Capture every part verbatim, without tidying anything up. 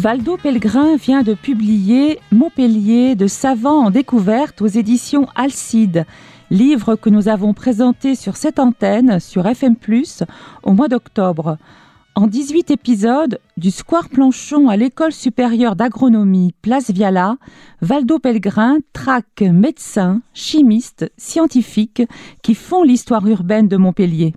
Valdo Pellegrin vient de publier Montpellier de savants en découverte aux éditions Alcide, livre que nous avons présenté sur cette antenne, sur F M plus, au mois d'octobre. En dix-huit épisodes, du Square Planchon à l'École supérieure d'agronomie Place Viala, Valdo Pellegrin traque médecins, chimistes, scientifiques qui font l'histoire urbaine de Montpellier.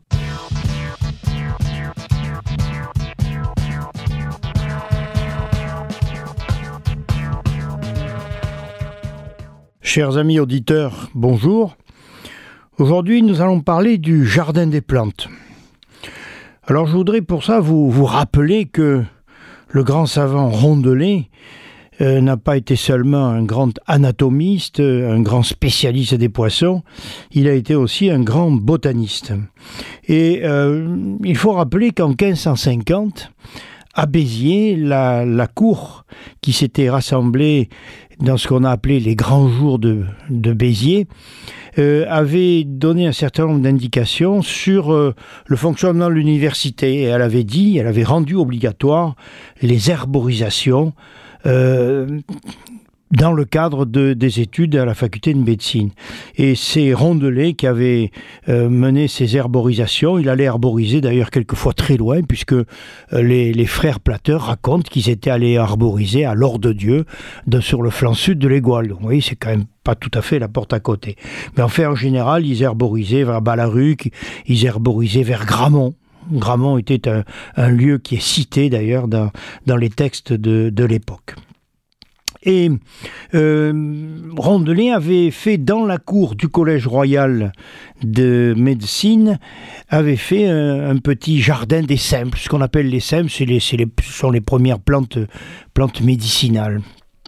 Chers amis auditeurs, bonjour. Aujourd'hui, nous allons parler du jardin des plantes. Alors, je voudrais pour ça vous, vous rappeler que le grand savant Rondelet euh, n'a pas été seulement un grand anatomiste, un grand spécialiste des poissons, il a été aussi un grand botaniste. Et euh, il faut rappeler qu'en quinze cent cinquante, à Béziers, la, la cour qui s'était rassemblée dans ce qu'on a appelé les grands jours de, de Béziers, euh, avait donné un certain nombre d'indications sur euh, le fonctionnement de l'université. Et elle avait dit, elle avait rendu obligatoire les herborisations euh, dans le cadre de, des études à la faculté de médecine. Et c'est Rondelet qui avait euh, mené ces herborisations. Il allait herboriser d'ailleurs quelquefois très loin, puisque euh, les, les frères Platteur racontent qu'ils étaient allés herboriser à l'Or-de-Dieu, de, sur le flanc sud de l'Égoile. Donc vous voyez, c'est quand même pas tout à fait la porte à côté. Mais en fait, en général, ils herborisaient vers Balaruc, ils herborisaient vers Gramont. Gramont était un, un lieu qui est cité d'ailleurs dans, dans les textes de, de l'époque. Et euh, Rondelet avait fait dans la cour du Collège royal de médecine, avait fait un, un petit jardin des simples. Ce qu'on appelle les simples, c'est les, c'est les, ce sont les premières plantes, plantes médicinales.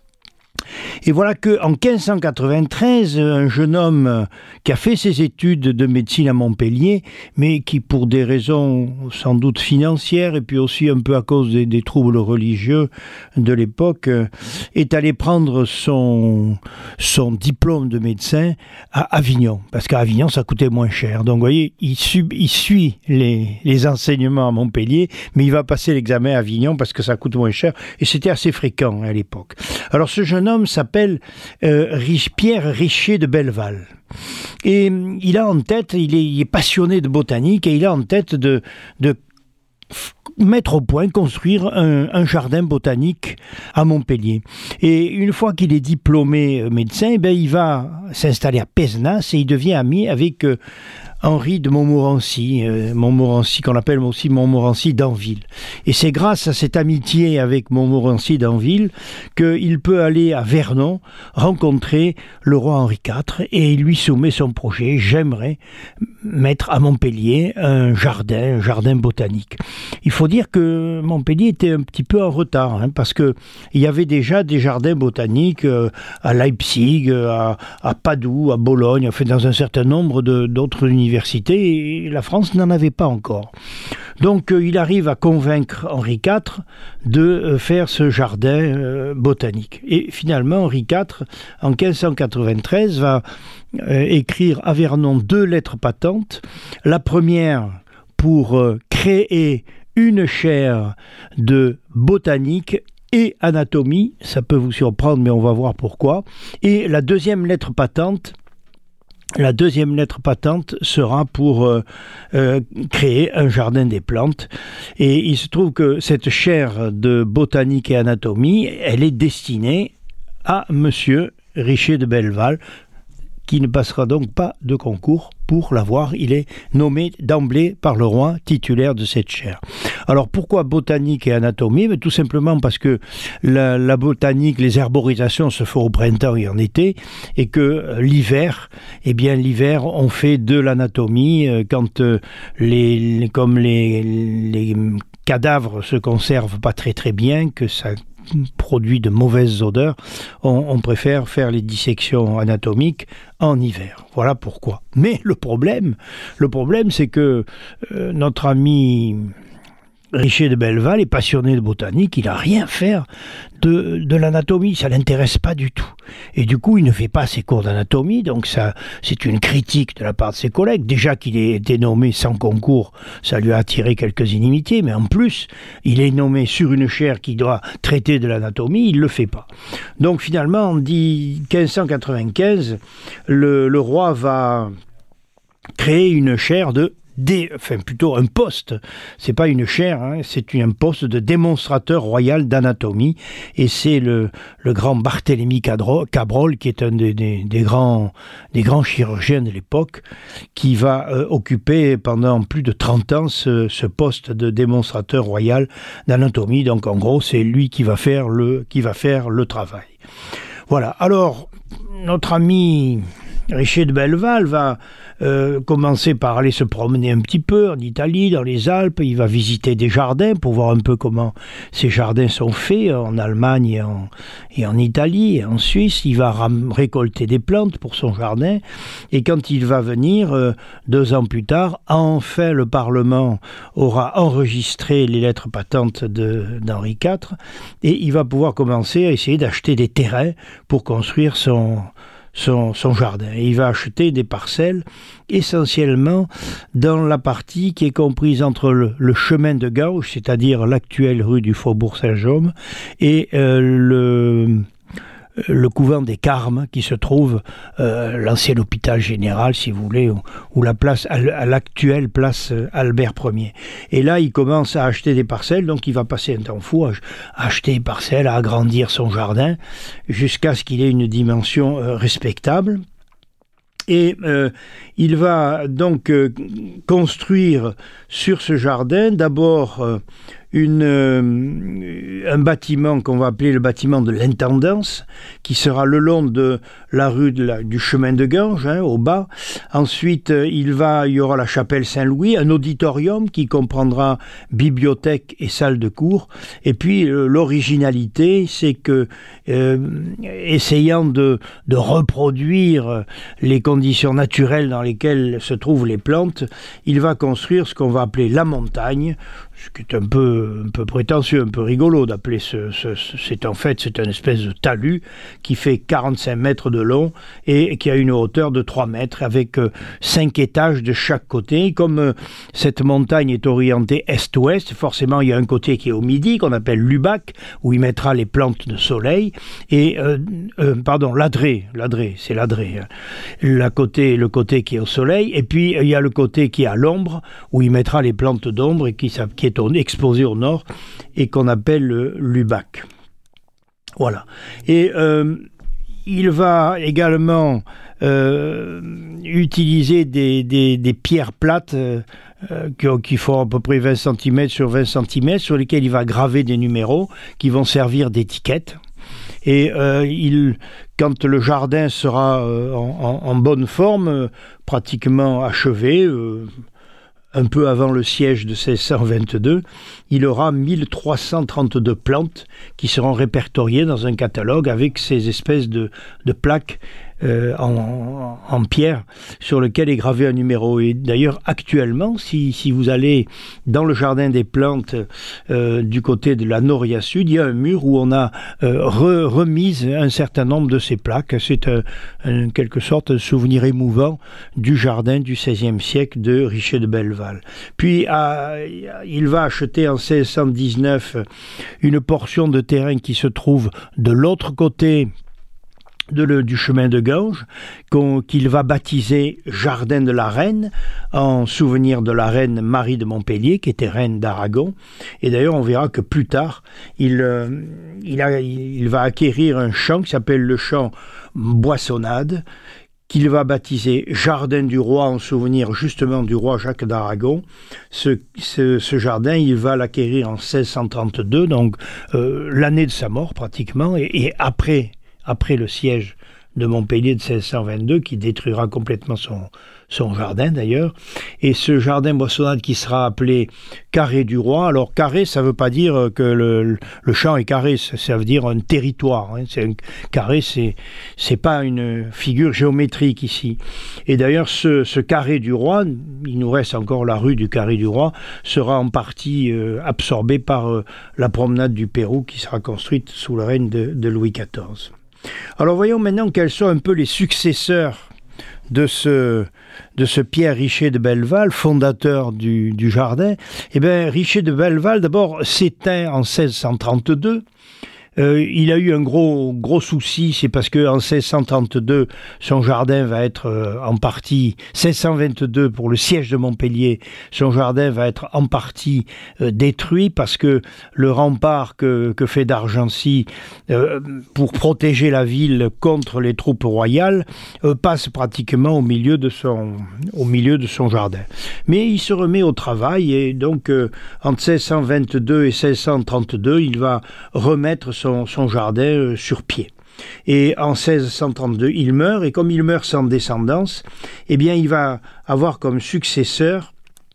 Et voilà qu'en quinze cent quatre-vingt-treize, un jeune homme qui a fait ses études de médecine à Montpellier, mais qui pour des raisons sans doute financières et puis aussi un peu à cause des, des troubles religieux de l'époque, est allé prendre son, son diplôme de médecin à Avignon. Parce qu'à Avignon, ça coûtait moins cher. Donc vous voyez, il, sub, il suit les, les enseignements à Montpellier, mais il va passer l'examen à Avignon parce que ça coûte moins cher. Et c'était assez fréquent à l'époque. Alors ce jeune homme s'appelle euh, Pierre Richer de Belleval. Et il a en tête, il est, il est passionné de botanique et il a en tête de, de mettre au point, construire un, un jardin botanique à Montpellier. Et une fois qu'il est diplômé médecin, eh bien, il va s'installer à Pézenas et il devient ami avec euh, Henri de Montmorency, euh, Montmorency qu'on appelle aussi Montmorency d'Anville. Et c'est grâce à cette amitié avec Montmorency d'Anville qu'il peut aller à Vernon rencontrer le roi Henri quatre et il lui soumet son projet. J'aimerais mettre à Montpellier un jardin, un jardin botanique. Il faut dire que Montpellier était un petit peu en retard, hein, parce que il y avait déjà des jardins botaniques euh, à Leipzig, à, à Padoue, à Bologne, enfin dans un certain nombre de, d'autres universités. Et la France n'en avait pas encore. Donc euh, il arrive à convaincre Henri quatre de euh, faire ce jardin euh, botanique. Et finalement, Henri quatre, en quinze cent quatre-vingt-treize, va euh, écrire à Vernon deux lettres patentes. La première pour euh, créer une chaire de botanique et anatomie. Ça peut vous surprendre, mais on va voir pourquoi. Et la deuxième lettre patente La deuxième lettre patente sera pour euh, euh, créer un jardin des plantes. Et il se trouve que cette chaire de botanique et anatomie, elle est destinée à Monsieur Richer de Belleval, qui ne passera donc pas de concours pour l'avoir. Il est nommé d'emblée par le roi titulaire de cette chaire. Alors pourquoi botanique et anatomie? Mais tout simplement parce que la, la botanique, les herborisations se font au printemps et en été, et que l'hiver, eh bien l'hiver on fait de l'anatomie quand les, les comme les, les cadavres se conservent pas très très bien, que ça produit de mauvaises odeurs, on, on préfère faire les dissections anatomiques en hiver. Voilà pourquoi. Mais le problème, le problème c'est que euh, notre ami Richer de Belleval est passionné de botanique, il n'a rien à faire de, de l'anatomie, ça ne l'intéresse pas du tout. Et du coup, il ne fait pas ses cours d'anatomie, donc ça, c'est une critique de la part de ses collègues. Déjà qu'il ait été nommé sans concours, ça lui a attiré quelques inimitiés, mais en plus, il est nommé sur une chaire qui doit traiter de l'anatomie, il ne le fait pas. Donc finalement, en quinze cent quatre-vingt-quinze, le, le roi va créer une chaire de Des, enfin plutôt un poste, c'est pas une chaire, hein, c'est un poste de démonstrateur royal d'anatomie, et c'est le, le grand Barthélemy Cabrol, qui est un des, des, des, grands, des grands chirurgiens de l'époque, qui va euh, occuper pendant plus de trente ans ce, ce poste de démonstrateur royal d'anatomie. Donc en gros, c'est lui qui va faire le, qui va faire le travail. Voilà, alors notre ami Richer de Belleval va euh, commencer par aller se promener un petit peu en Italie, dans les Alpes. Il va visiter des jardins pour voir un peu comment ces jardins sont faits en Allemagne et en, et en Italie et en Suisse. Il va ram- récolter des plantes pour son jardin. Et quand il va venir, euh, deux ans plus tard, enfin le Parlement aura enregistré les lettres patentes de, d'Henri quatre, et il va pouvoir commencer à essayer d'acheter des terrains pour construire son... Son, son jardin. Et il va acheter des parcelles essentiellement dans la partie qui est comprise entre le, le chemin de Gauche, c'est-à-dire l'actuelle rue du Faubourg Saint-Jaume, et euh, le... le couvent des Carmes, qui se trouve euh, l'ancien hôpital général, si vous voulez, ou, ou la place, à l'actuelle place Albert Ier. Et là, il commence à acheter des parcelles, donc il va passer un temps fou à, à acheter des parcelles, à agrandir son jardin, jusqu'à ce qu'il ait une dimension euh, respectable. Et euh, il va donc euh, construire sur ce jardin d'abord euh, une, euh, un bâtiment qu'on va appeler le bâtiment de l'intendance, qui sera le long de la rue de la, du chemin de Ganges, hein, au bas. Ensuite, euh, il, va, il y aura la chapelle Saint-Louis, un auditorium qui comprendra bibliothèque et salle de cours. Et puis, euh, l'originalité, c'est que, euh, essayant de, de reproduire les conditions naturelles dans lesquelles se trouvent les plantes, il va construire ce qu'on va appeler la montagne, ce qui est un peu, un peu prétentieux, un peu rigolo d'appeler ce, ce, ce... C'est en fait, c'est une espèce de talus qui fait quarante-cinq mètres de long et qui a une hauteur de trois mètres avec euh, cinq étages de chaque côté. Comme euh, cette montagne est orientée est-ouest, forcément il y a un côté qui est au midi, qu'on appelle l'Ubac, où il mettra les plantes de soleil, et, euh, euh, pardon, l'Adré, l'Adré, c'est l'Adré, hein. La côté, le côté qui est au soleil, et puis il y a le côté qui est à l'ombre, où il mettra les plantes d'ombre et qui, qui est exposé au nord et qu'on appelle l'Ubac. Voilà. Et euh, il va également euh, utiliser des, des, des pierres plates euh, qui, qui font à peu près vingt centimètres sur vingt centimètres, sur lesquelles il va graver des numéros qui vont servir d'étiquettes. Et euh, il, quand le jardin sera euh, en, en, en bonne forme, euh, pratiquement achevé, euh, un peu avant le siège de seize cent vingt-deux, il aura mille trois cent trente-deux plantes qui seront répertoriées dans un catalogue avec ces espèces de, de plaques euh, en, en, en pierre sur lesquelles est gravé un numéro. Et d'ailleurs, actuellement, si, si vous allez dans le jardin des plantes euh, du côté de la Noria Sud, il y a un mur où on a euh, re, remis un certain nombre de ces plaques. C'est un, en quelque sorte un souvenir émouvant du jardin du seizième siècle de Richer de Belleval. Puis, à, il va acheter en seize cent dix-neuf une portion de terrain qui se trouve de l'autre côté De le, du chemin de Ganges, qu'on, qu'il va baptiser Jardin de la Reine, en souvenir de la reine Marie de Montpellier, qui était reine d'Aragon. Et d'ailleurs, on verra que plus tard, il, euh, il, a, il va acquérir un champ qui s'appelle le champ Boissonnade, qu'il va baptiser Jardin du Roi, en souvenir justement du roi Jacques d'Aragon. Ce, ce, ce jardin, il va l'acquérir en seize cent trente-deux, donc euh, l'année de sa mort pratiquement, et, et après... après le siège de Montpellier de seize cent vingt-deux, qui détruira complètement son, son jardin d'ailleurs. Et ce jardin boissonnade qui sera appelé Carré du Roi. Alors carré, ça ne veut pas dire que le, le champ est carré, ça veut dire un territoire. Hein. C'est un, carré, c'est c'est pas une figure géométrique ici. Et d'ailleurs, ce, ce Carré du Roi, il nous reste encore la rue du Carré du Roi, sera en partie euh, absorbé par euh, la promenade du Pérou qui sera construite sous le règne de, de Louis quatorze. Alors voyons maintenant quels sont un peu les successeurs de ce, de ce Pierre Richer de Belleval, fondateur du, du jardin. Eh bien, Richer de Belleval, d'abord, s'éteint en seize cent trente-deux. Euh, il a eu un gros, gros souci, c'est parce qu'en seize cent trente-deux, son jardin va être euh, en partie, seize cent vingt-deux pour le siège de Montpellier, son jardin va être en partie euh, détruit parce que le rempart que, que fait d'Argency euh, pour protéger la ville contre les troupes royales euh, passe pratiquement au milieu de son, au milieu de son jardin. Mais il se remet au travail et donc euh, entre seize cent vingt-deux et seize cent trente-deux, il va remettre son Son, son jardin euh, sur pied. Et en seize cent trente-deux, il meurt, et comme il meurt sans descendance, eh bien, il va avoir comme successeur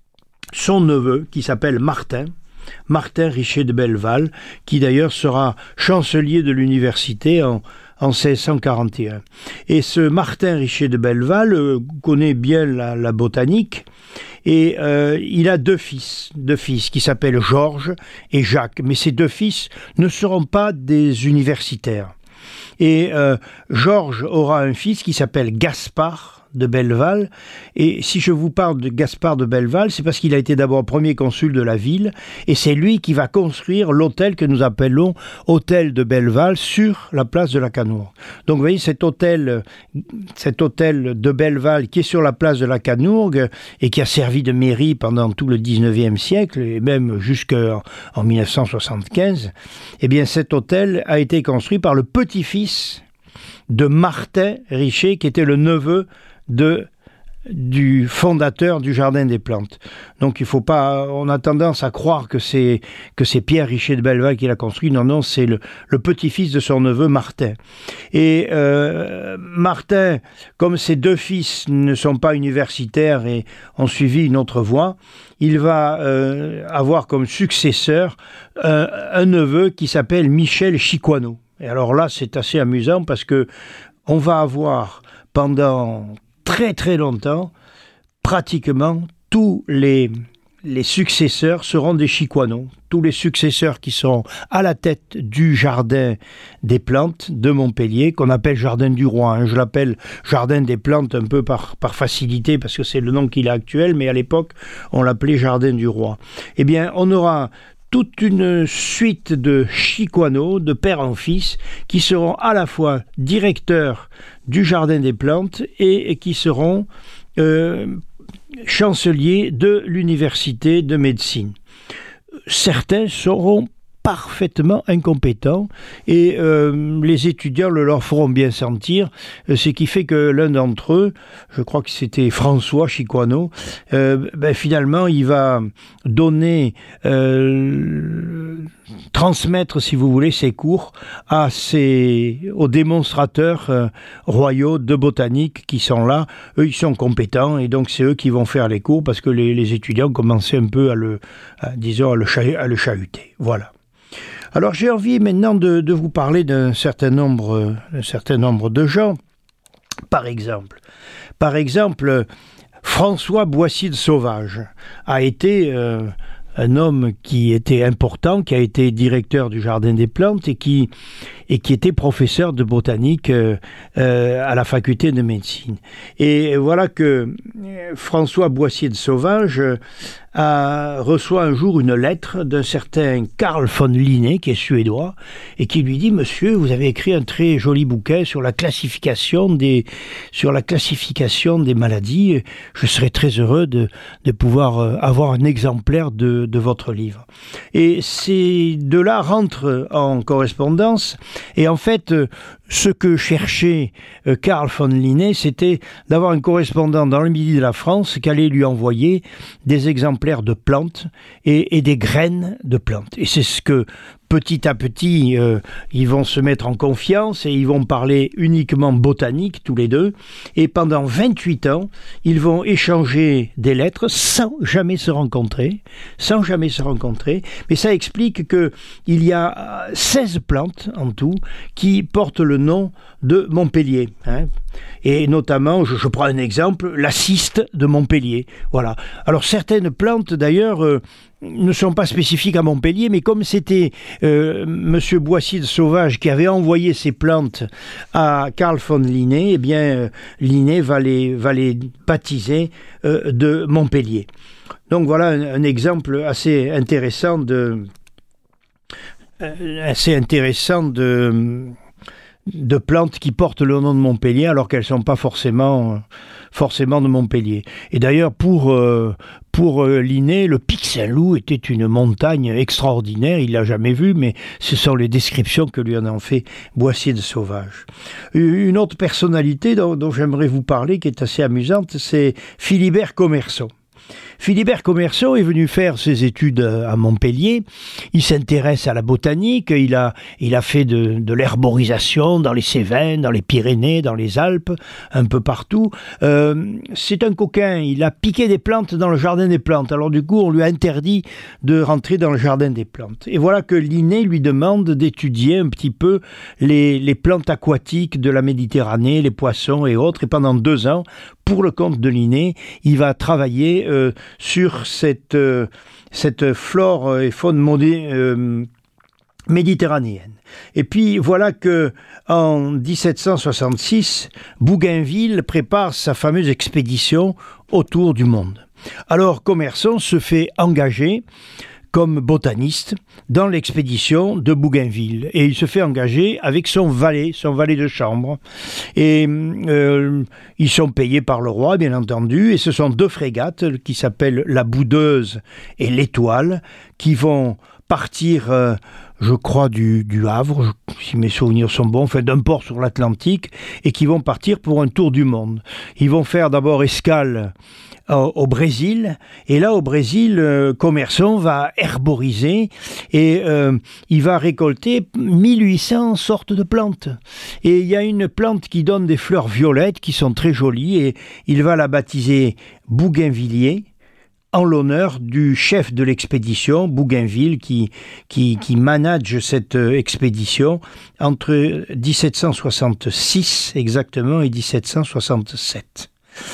son neveu, qui s'appelle Martin, Martin Richer de Belleval, qui d'ailleurs sera chancelier de l'université en, en seize cent quarante et un. Et ce Martin Richer de Belleval euh, connaît bien la, la botanique, et euh, il a deux fils, deux fils qui s'appellent Georges et Jacques. Mais ces deux fils ne seront pas des universitaires. Et euh, Georges aura un fils qui s'appelle Gaspard de Belleval. Et si je vous parle de Gaspard de Belleval, c'est parce qu'il a été d'abord premier consul de la ville, et c'est lui qui va construire l'hôtel que nous appelons Hôtel de Belleval sur la place de la Canourgue. Donc vous voyez, cet hôtel, cet hôtel de Belleval qui est sur la place de la Canourgue et qui a servi de mairie pendant tout le dix-neuvième siècle et même jusqu'en en mille neuf cent soixante-quinze, eh bien cet hôtel a été construit par le petit-fils de Martin Richer, qui était le neveu de, du fondateur du Jardin des Plantes. Donc il faut pas, on a tendance à croire que c'est, que c'est Pierre Richer de Belleval qui l'a construit. Non, non, c'est le, le petit-fils de son neveu Martin. Et euh, Martin, comme ses deux fils ne sont pas universitaires et ont suivi une autre voie, il va euh, avoir comme successeur euh, un neveu qui s'appelle Michel Chicoineau. Et alors là, c'est assez amusant parce que on va avoir pendant très très longtemps, pratiquement tous les, les successeurs seront des Chicoineaux. Tous les successeurs qui seront à la tête du Jardin des Plantes de Montpellier, qu'on appelle Jardin du Roi. Hein. Je l'appelle Jardin des Plantes un peu par, par facilité, parce que c'est le nom qu'il a actuel, mais à l'époque, on l'appelait Jardin du Roi. Eh bien, on aura toute une suite de Chicoineaux, de père en fils, qui seront à la fois directeurs du Jardin des Plantes et, et qui seront euh, chanceliers de l'université de médecine. Certains seront parfaitement incompétents et euh, les étudiants le leur feront bien sentir, ce qui fait que l'un d'entre eux, je crois que c'était François Chicoineau, euh, ben finalement il va donner, euh, transmettre si vous voulez ses cours à ses, aux démonstrateurs euh, royaux de botanique qui sont là. Eux ils sont compétents et donc c'est eux qui vont faire les cours parce que les, les étudiants commençaient un peu à le, à, disons à le, cha- à le chahuter. Voilà. Alors j'ai envie maintenant de, de vous parler d'un certain nombre, un certain nombre de gens. Par exemple, par exemple, François Boissier de Sauvage a été euh, un homme qui était important, qui a été directeur du Jardin des Plantes et qui, et qui était professeur de botanique euh, euh, à la faculté de médecine. Et voilà que François Boissier de Sauvage a, reçoit un jour une lettre d'un certain Carl von Linné, qui est suédois, et qui lui dit « Monsieur, vous avez écrit un très joli bouquin sur la classification des, sur la classification des maladies. Je serais très heureux de, de pouvoir avoir un exemplaire de, de votre livre. » Et ces deux-là rentrent en correspondance, et en fait, ce que cherchait euh, Carl von Linné, c'était d'avoir un correspondant dans le midi de la France qui allait lui envoyer des exemplaires de plantes et, et des graines de plantes. Et c'est ce que petit à petit, euh, ils vont se mettre en confiance et ils vont parler uniquement botanique tous les deux. Et pendant vingt-huit ans, ils vont échanger des lettres sans jamais se rencontrer, sans jamais se rencontrer. Mais ça explique que il y a seize plantes en tout qui portent le nom de Montpellier. Hein. Et notamment, je, je prends un exemple, la ciste de Montpellier. Voilà. Alors certaines plantes d'ailleurs euh, ne sont pas spécifiques à Montpellier, mais comme c'était euh, Monsieur Boissier de Sauvage qui avait envoyé ces plantes à Carl von Linné, eh bien euh, Linné va les, va les baptiser euh, de Montpellier. Donc voilà un, un exemple assez intéressant de euh, assez intéressant de de plantes qui portent le nom de Montpellier alors qu'elles ne sont pas forcément, forcément de Montpellier. Et d'ailleurs, pour, euh, pour euh, Linné, le Pic Saint-Loup était une montagne extraordinaire. Il ne l'a jamais vue, mais ce sont les descriptions que lui en a fait Boissier de Sauvage. Une autre personnalité dont, dont j'aimerais vous parler, qui est assez amusante, c'est Philibert Commerson. Philibert Commerson est venu faire ses études à Montpellier. Il s'intéresse à la botanique. Il a, il a fait de, de l'herborisation dans les Cévennes, dans les Pyrénées, dans les Alpes, un peu partout. Euh, c'est un coquin. Il a piqué des plantes dans le jardin des plantes. Alors du coup, on lui a interdit de rentrer dans le jardin des plantes. Et voilà que Linné lui demande d'étudier un petit peu les, les plantes aquatiques de la Méditerranée, les poissons et autres. Et pendant deux ans, pour le compte de Linné, il va travailler euh, sur cette, euh, cette flore et faune modé, euh, méditerranéenne. Et puis voilà que en dix-sept cent soixante-six, Bougainville prépare sa fameuse expédition autour du monde. Alors Commerson se fait engager comme botaniste dans l'expédition de Bougainville. Et il se fait engager avec son valet, son valet de chambre. Et euh, ils sont payés par le roi, bien entendu, et ce sont deux frégates qui s'appellent la Boudeuse et l'Étoile, qui vont partir, euh, je crois, du, du Havre, si mes souvenirs sont bons, enfin d'un port sur l'Atlantique, et qui vont partir pour un tour du monde. Ils vont faire d'abord escale au Brésil, et là au Brésil, euh, Commerson va herboriser et euh, il va récolter mille huit cents sortes de plantes. Et il y a une plante qui donne des fleurs violettes qui sont très jolies et il va la baptiser Bougainvillier en l'honneur du chef de l'expédition, Bougainville, qui, qui, qui manage cette expédition entre dix-sept cent soixante-six exactement et dix-sept cent soixante-sept.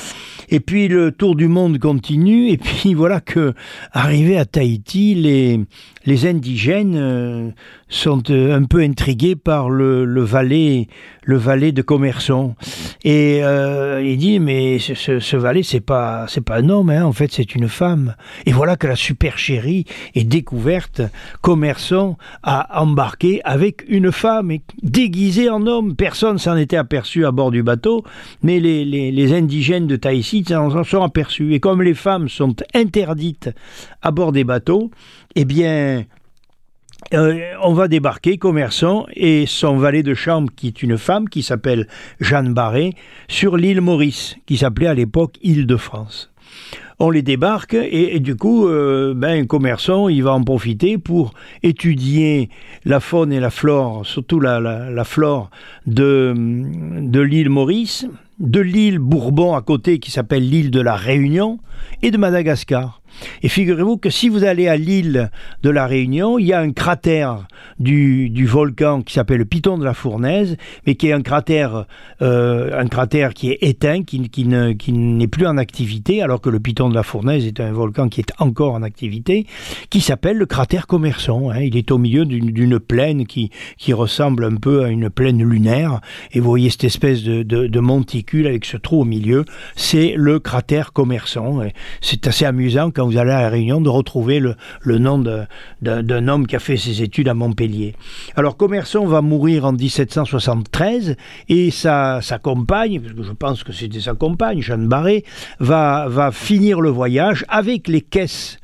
Et puis le tour du monde continue, et puis voilà que, arrivé à Tahiti, les, les indigènes euh, sont euh, un peu intrigués par le, le valet, le valet de Commerson. Et euh, il dit, mais ce, ce, ce valet, c'est pas, c'est pas un homme, hein, en fait, c'est une femme. Et voilà que la supercherie est découverte. Commerson a embarqué avec une femme et déguisée en homme. Personne s'en était aperçu à bord du bateau, mais les, les, les indigènes de Tahiti s'en sont aperçus. Et comme les femmes sont interdites à bord des bateaux, eh bien, euh, on va débarquer, Commerson et son valet de chambre, qui est une femme, qui s'appelle Jeanne Barré, sur l'île Maurice, qui s'appelait à l'époque Île-de-France. On les débarque et, et du coup, euh, ben, Commerson, il va en profiter pour étudier la faune et la flore, surtout la, la, la flore de, de l'île Maurice, de l'île Bourbon à côté qui s'appelle l'île de la Réunion et de Madagascar. Et figurez-vous que si vous allez à l'île de la Réunion, il y a un cratère du, du volcan qui s'appelle le Piton de la Fournaise, mais qui est un cratère, euh, un cratère qui est éteint, qui, qui, ne, qui n'est plus en activité, alors que le Piton de la Fournaise est un volcan qui est encore en activité, qui s'appelle le cratère Commerson. Hein. Il est au milieu d'une, d'une plaine qui, qui ressemble un peu à une plaine lunaire, et vous voyez cette espèce de, de, de monticule avec ce trou au milieu, c'est le cratère Commerson. Et c'est assez amusant quand vous allez à la Réunion de retrouver le, le nom de, de, d'un homme qui a fait ses études à Montpellier. Alors Commerson va mourir en dix-sept cent soixante-treize et sa, sa compagne, parce que je pense que c'était sa compagne, Jeanne Barré, va, va finir le voyage avec les caisses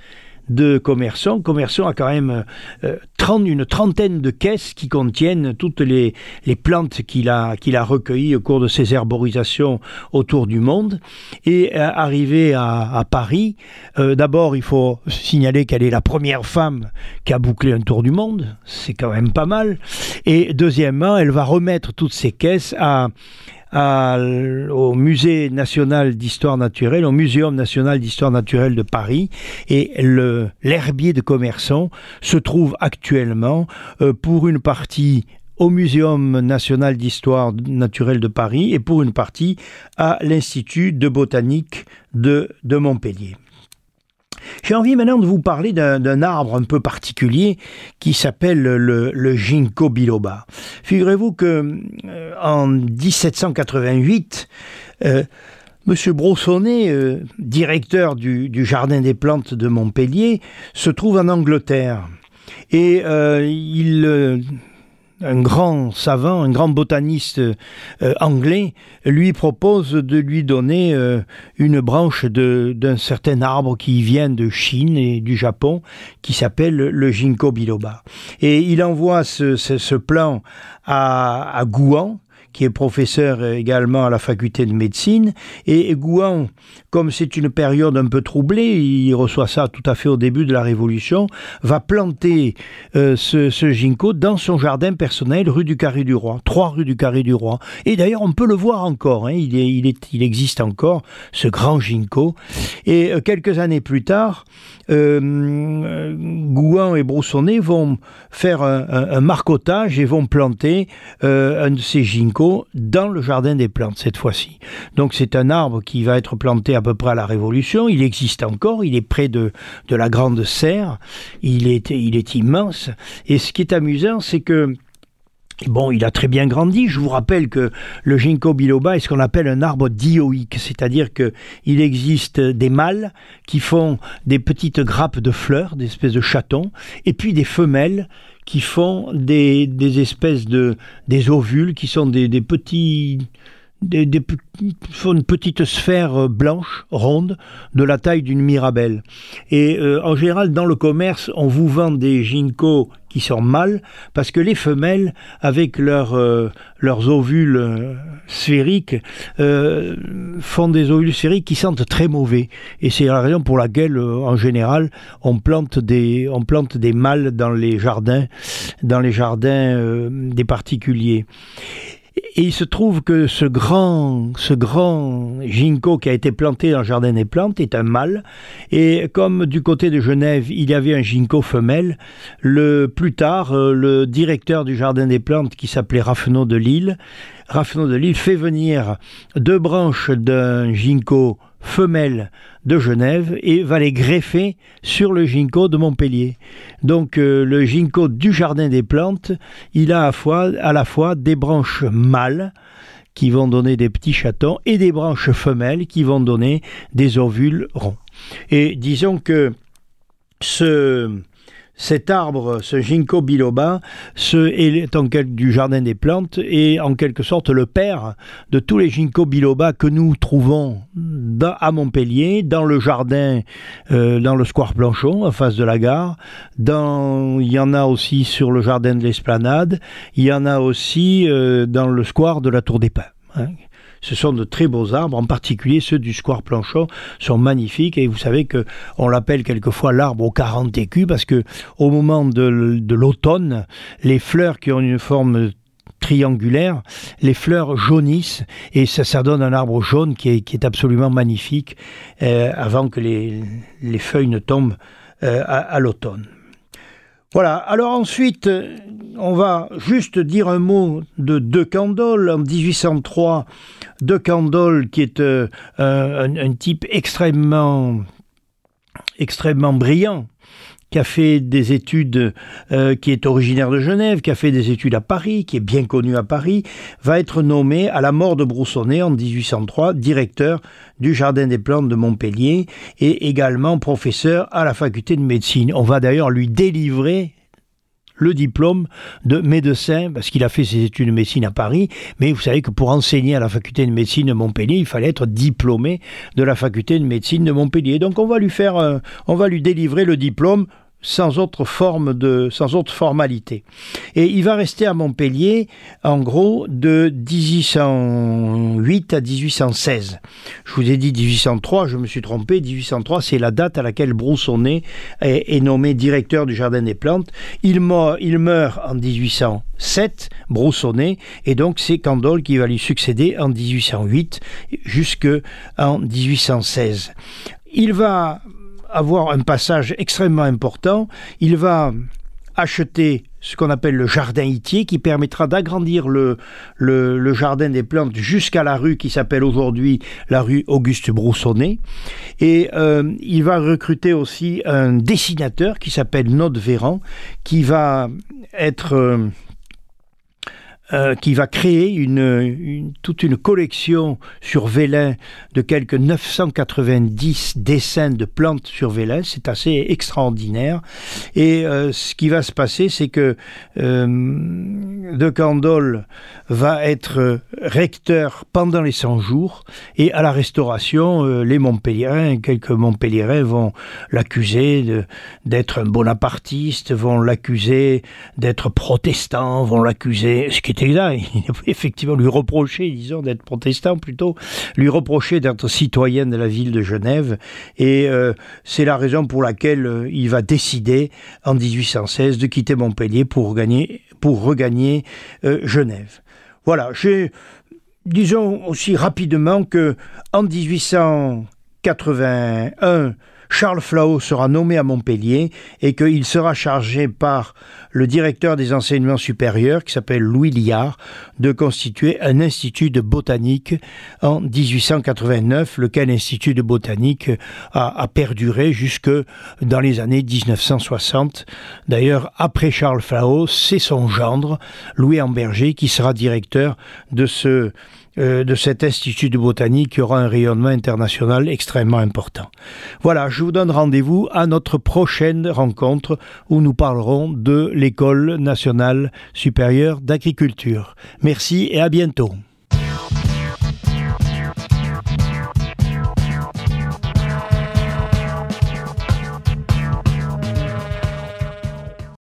de Commerson. Commerson a quand même euh, trente, une trentaine de caisses qui contiennent toutes les, les plantes qu'il a, qu'il a recueillies au cours de ses herborisations autour du monde. Et euh, arrivé à, à Paris, euh, d'abord il faut signaler qu'elle est la première femme qui a bouclé un tour du monde, c'est quand même pas mal. Et deuxièmement, elle va remettre toutes ces caisses à À, au Musée national d'histoire naturelle, au Muséum national d'histoire naturelle de Paris, et le, l'herbier de Commerson se trouve actuellement euh, pour une partie au Muséum national d'histoire naturelle de Paris et pour une partie à l'Institut de botanique de, de Montpellier. J'ai envie maintenant de vous parler d'un, d'un arbre un peu particulier qui s'appelle le, le Ginkgo biloba. Figurez-vous que euh, en dix-sept cent quatre-vingt-huit, euh, Monsieur Bronsonnet, euh, directeur du, du Jardin des plantes de Montpellier, se trouve en Angleterre et euh, il euh, un grand savant, un grand botaniste euh, anglais, lui propose de lui donner euh, une branche de, d'un certain arbre qui vient de Chine et du Japon, qui s'appelle le Ginkgo biloba. Et il envoie ce, ce, ce plan à, à Gouan, qui est professeur également à la faculté de médecine. Et Gouan, comme c'est une période un peu troublée, il reçoit ça tout à fait au début de la Révolution, va planter euh, ce, ce ginkgo dans son jardin personnel, rue du Carré du Roi, trois rue du Carré du Roi. Et d'ailleurs, on peut le voir encore, hein, il, est, il, est, il existe encore, ce grand ginkgo. Et euh, quelques années plus tard, euh, Gouan et Bronsonnet vont faire un, un, un marcottage et vont planter euh, un de ces ginkgos dans le jardin des plantes cette fois-ci. Donc c'est un arbre qui va être planté à peu près à la Révolution, il existe encore, il est près de, de la Grande Serre, il est, il est immense, et ce qui est amusant c'est que bon, il a très bien grandi. Je vous rappelle que le Ginkgo biloba est ce qu'on appelle un arbre dioïque, c'est-à-dire que il existe des mâles qui font des petites grappes de fleurs, des espèces de chatons, et puis des femelles qui font des, des espèces de des ovules qui sont des, des petits Des, des, font une petite sphère blanche, ronde, de la taille d'une mirabelle. Et euh, en général, dans le commerce, on vous vend des ginkgos qui sont mâles, parce que les femelles, avec leur, euh, leurs ovules euh, sphériques, euh, font des ovules sphériques qui sentent très mauvais. Et c'est la raison pour laquelle, euh, en général, on plante des, on plante des mâles dans les jardins, dans les jardins euh, des particuliers. Et il se trouve que ce grand, ce grand ginkgo qui a été planté dans le jardin des plantes est un mâle. Et comme du côté de Genève, il y avait un ginkgo femelle, le, plus tard, le directeur du jardin des plantes qui s'appelait Raffenot de Lille, Raffenot de Lille fait venir deux branches d'un ginkgo femelle de Genève et va les greffer sur le ginkgo de Montpellier. Donc euh, le ginkgo du jardin des plantes, il a à, fois, à la fois des branches mâles qui vont donner des petits chatons et des branches femelles qui vont donner des ovules ronds. Et disons que ce... Cet arbre, ce Ginkgo biloba, ce est en quelque, du jardin des plantes, est en quelque sorte le père de tous les Ginkgo biloba que nous trouvons dans, à Montpellier, dans le jardin, euh, dans le square Planchon, en face de la gare. Dans, il y en a aussi sur le jardin de l'Esplanade. Il y en a aussi euh, dans le square de la Tour des Pins. Hein. Ce sont de très beaux arbres, en particulier ceux du square Planchon sont magnifiques et vous savez qu'on l'appelle quelquefois l'arbre aux quarante écus parce que au moment de, de l'automne, les fleurs qui ont une forme triangulaire, les fleurs jaunissent et ça, ça donne un arbre jaune qui est, qui est absolument magnifique euh, avant que les, les feuilles ne tombent euh, à, à l'automne. Voilà, alors ensuite, on va juste dire un mot de De Candolle. En dix-huit cent trois, De Candolle, qui est euh, un, un type extrêmement, extrêmement brillant, qui a fait des études, euh, qui est originaire de Genève, qui a fait des études à Paris, qui est bien connu à Paris, va être nommé à la mort de Bronsonnet en dix-huit cent trois, directeur du Jardin des plantes de Montpellier et également professeur à la faculté de médecine. On va d'ailleurs lui délivrer le diplôme de médecin, parce qu'il a fait ses études de médecine à Paris, mais vous savez que pour enseigner à la faculté de médecine de Montpellier, il fallait être diplômé de la faculté de médecine de Montpellier. Donc on va lui faire, euh, on va lui délivrer le diplôme sans autre forme de, sans autre formalité. Et il va rester à Montpellier, en gros, de dix-huit cent huit à dix-huit cent seize. Je vous ai dit dix-huit cent trois, je me suis trompé. dix-huit cent trois, c'est la date à laquelle Broussonnet est, est nommé directeur du Jardin des Plantes. Il meurt, il meurt en dix-huit cent sept, Broussonnet, et donc c'est Candolle qui va lui succéder en dix-huit cent huit jusqu'en dix-huit cent seize. Il va avoir un passage extrêmement important. Il va acheter ce qu'on appelle le jardin Itier, qui permettra d'agrandir le, le, le jardin des plantes jusqu'à la rue qui s'appelle aujourd'hui la rue Auguste Broussonnet. Et euh, il va recruter aussi un dessinateur qui s'appelle Nod Véran, qui va être... Euh, Euh, qui va créer une, une, toute une collection sur Vélin de quelques neuf cent quatre-vingt-dix dessins de plantes sur Vélin. C'est assez extraordinaire. Et euh, ce qui va se passer, c'est que euh, de Candolle va être recteur pendant les cent jours, et à la Restauration, euh, les Montpelliérains, quelques Montpelliérains vont l'accuser de, d'être un bonapartiste, vont l'accuser d'être protestant, vont l'accuser, ce qui était là, effectivement lui reprocher, disons, d'être protestant plutôt, lui reprocher d'être citoyen de la ville de Genève, et euh, c'est la raison pour laquelle euh, il va décider en dix-huit cent seize de quitter Montpellier pour regagner, pour regagner euh, Genève. Voilà, j'ai, disons aussi rapidement que en dix-huit cent quatre-vingt-un, Charles Flao sera nommé à Montpellier et qu'il sera chargé par le directeur des enseignements supérieurs, qui s'appelle Louis Liard, de constituer un institut de botanique en dix-huit cent quatre-vingt-neuf, lequel institut de botanique a, a perduré jusque dans les années dix-neuf cent soixante. D'ailleurs, après Charles Flao, c'est son gendre, Louis Amberger, qui sera directeur de ce Euh, de cet institut de botanique qui aura un rayonnement international extrêmement important. Voilà, je vous donne rendez-vous à notre prochaine rencontre où nous parlerons de l'École nationale supérieure d'agriculture. Merci et à bientôt.